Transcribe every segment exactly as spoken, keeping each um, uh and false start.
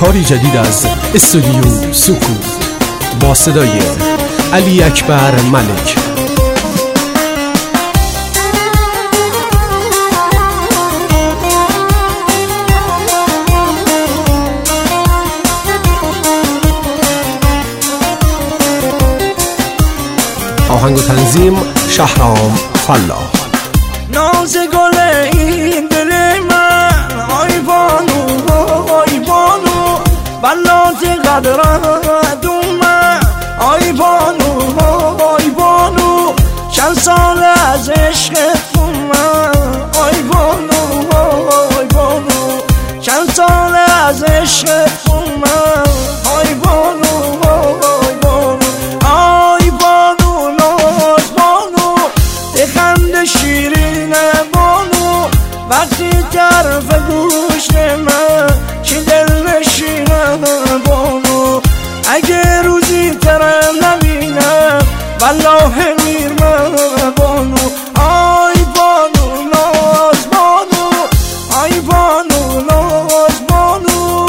کاری جدید از استودیو سکوت با صدای علی اکبر ملک. آهنگ و تنظیم شهرام فلاح. ناز گل این دل من آی بانو آی بانو بلات قدرت من آی بانو آی بانو چند سال از عشقت من آی بانو آی بانو چند سال از عشقت من آی بانو آی بانو آی بانو ناز بانو بخند شیرین بانو وقتی طرف گوش من چی دل نشینم بانو اگه روزی ترم نبینم والله میرم بانو آی بانو ناز بانو آی بانو ناز بانو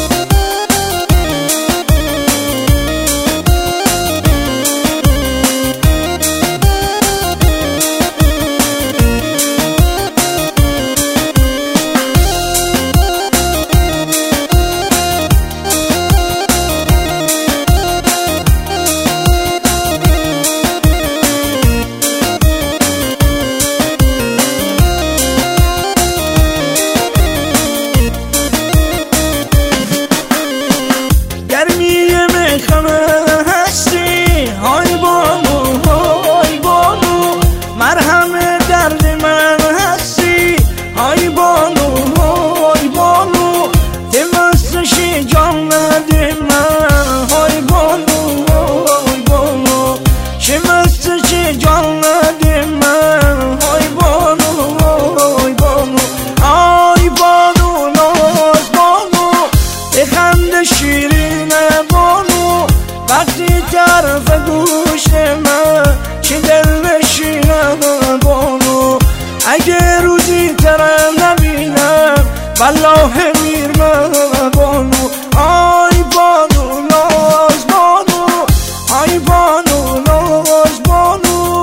شیرین بانو وقتی طرف گوش من چی دل نشینم بانو اگه روزی ترم نبینم والله میرم بانو آی بانو ناز بانو آی بانو ناز بانو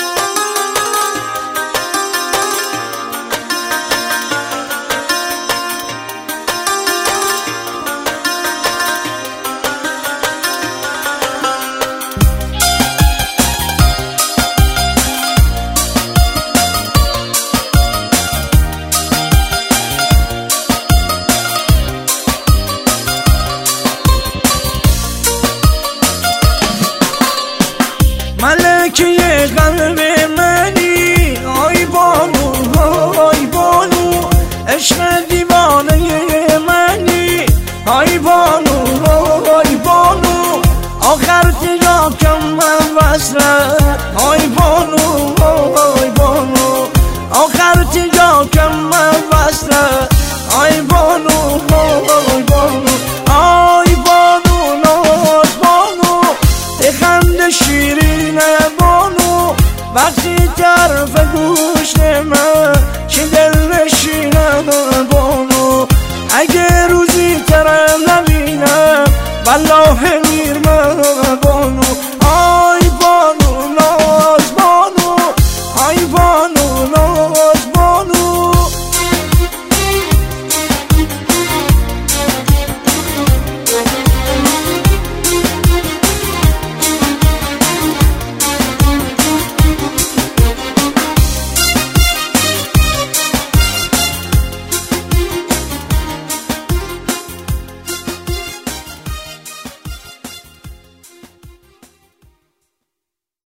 ملکه قلب منی آی بانو آی بانو عشق دیوانه منی آی بانو آی بانو آخر تیرا کم من وصله آی بانو آی بانو آخر تیرا کم من وصله آی بانو آی بانو آی بانو ناز بانو بخند شیرین بانو وقتی طرف گوش من چی دل نشینم بانو اگه روزی ترم نبینم والله